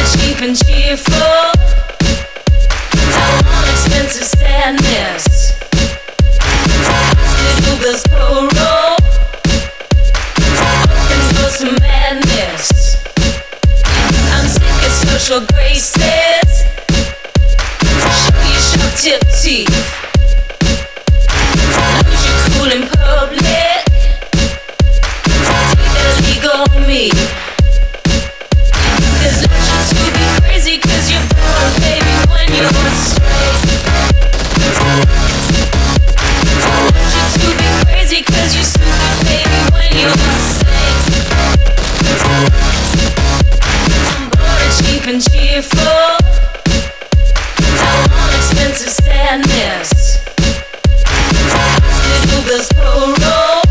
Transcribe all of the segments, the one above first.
cheap and cheerful. I want expensive sadness. Hospital bills co-roll. Open doors to madness. I'm sick of social graces. Show your sharp tip teeth. Lose your cool in public. Take that illegal on me. Cause I want you to be crazy, cause you're born, baby, when you're straight. I want you to be crazy, cause you're stupid, baby, when you're safe. I'm bored and cheap and cheerful. I want expensive sadness. Hospital bills co-roll.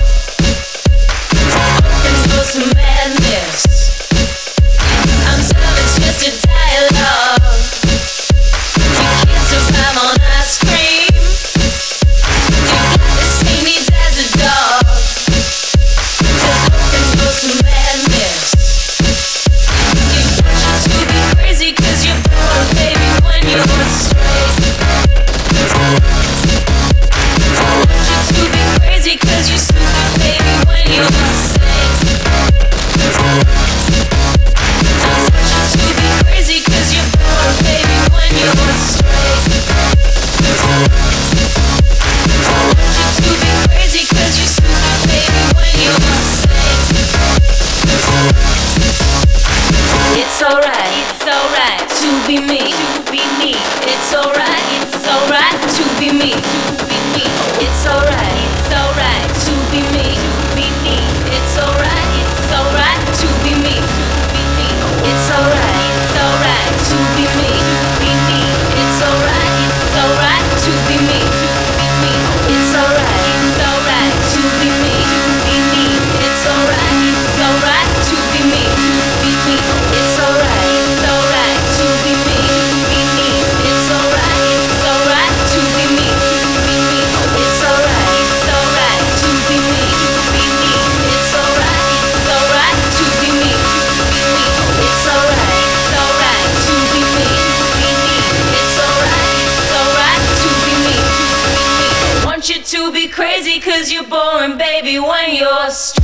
Open doors to madness. I'm selling twisted dialogue. You can't survive on ice cream. You got the same needs as a dog. Just open doors to madness. You want you to be crazy, cause you're born, baby, when you're straight. I want you to be crazy, cause you're stupid, baby, when you're safe. I want you to be crazy, cause you're born, baby, when you're straight. I want you to be crazy, cause you're stupid, baby, when you're safe. It's alright to be me, It's alright to be me, It's alright to be me, It's alright to be me, It's alright to be me, It's alright to be me, It's alright to be me, It's alright to be me, It's alright to be me, It's alright to be me, It's alright to be me, It's alright to be me, It's alright to be me, It's alright to be me. Want you to be crazy, cause you're boring, baby, when you're straight.